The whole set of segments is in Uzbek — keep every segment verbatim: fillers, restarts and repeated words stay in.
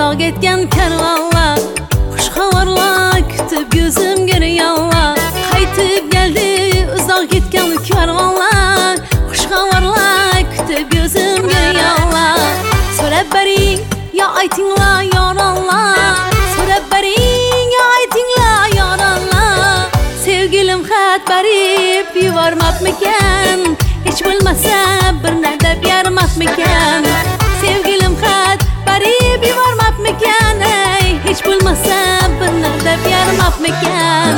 uzoq ketgan karvonlar, xush xabarlar kutib gözüm görüyorlar. Qaytib geldi uzoq ketgan karvonlar, xush xabarlar kutib gözüm görüyorlar. So'rab bering ya aytinglar yoronlar, so'rab bering ya aytinglar yoronlar. Sevgilim xat berib yubormabmikan, hech bo'lmasa bir nadab yarmabmikan. Sevgilim xat berib yubormabmikan, ey hech bo'lmasa bir nadab yarmabmikan.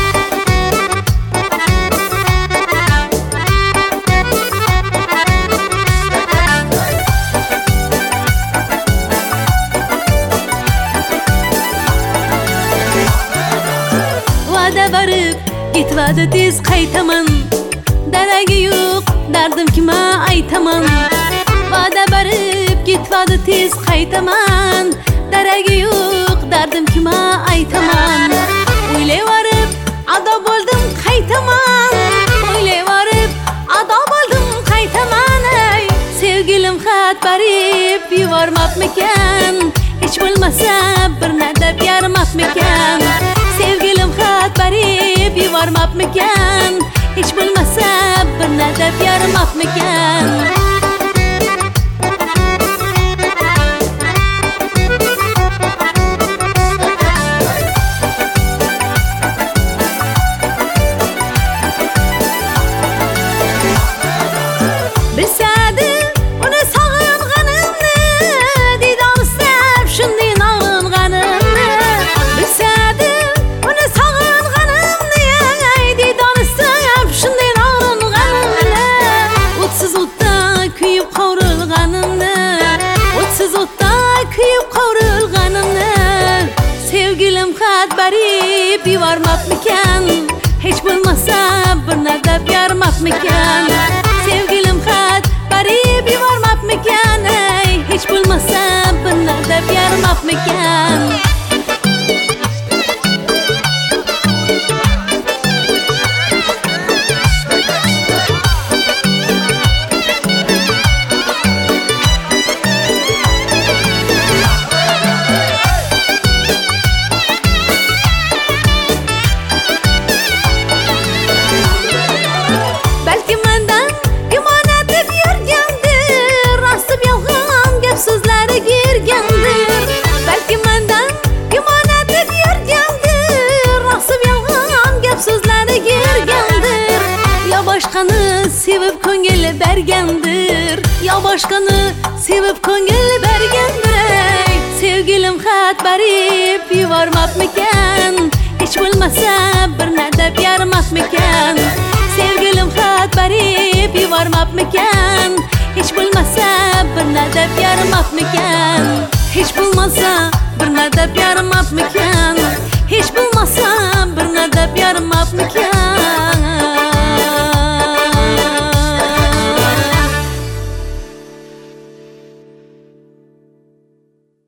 Va'da berib gitmadi tez qaytaman, daragi yo'q dardim kima aytaman. Va'da berib gitmadi tez qaytaman, daragi yo'q dardim kima aytaman. O'ylayverib ado bo'ldim qaytaman, o'ylayverib ado bo'ldim qaytaman. Ey sevgilim xat berib yubormabmikan, hech bo'lmasa bir nadab yarmabmikan. Sevgilim xat berib yubormabmikan, hech bo'lmasa bir nadab yarmabmikan. Bilsadi uni sog'inganimni, diydor istab shunday nog'inganimni. Bilsadi uni sog'inganimni, diydor istab shunday nog'inganimni. O'tsiz o'tda kuyib qovrilganimni, o'tsiz o'tda kuyib qovrilganimni. Sevgilim xat berib yubormabmikan, hech bo'lmasa bir nadab yarmabmikan. Sevgilim xat berib yubormabmikan, ey hech bo'lmasa bir nadab yarmabmikan. Balki mendan gumon etib yurgandir, rostib yolg'on gap so'zlari yurgandir. Balki mendan gumon etib yurgandir, rostib yolg'on gap so'zlari yurgandir. Yo boshqani sevib ko'ngil bergandir, yo boshqani sevib ko'ngil bergandir. Sevgilim xat berib yubormabmikan, hech bo'lmasa bir nadab yarmabmikan. Sevgilim xat berib yubormabmikan, hech bo'lmasa bir nadab yarmabmikan. Hech bo'lmasa bir nadab yarmabmikan.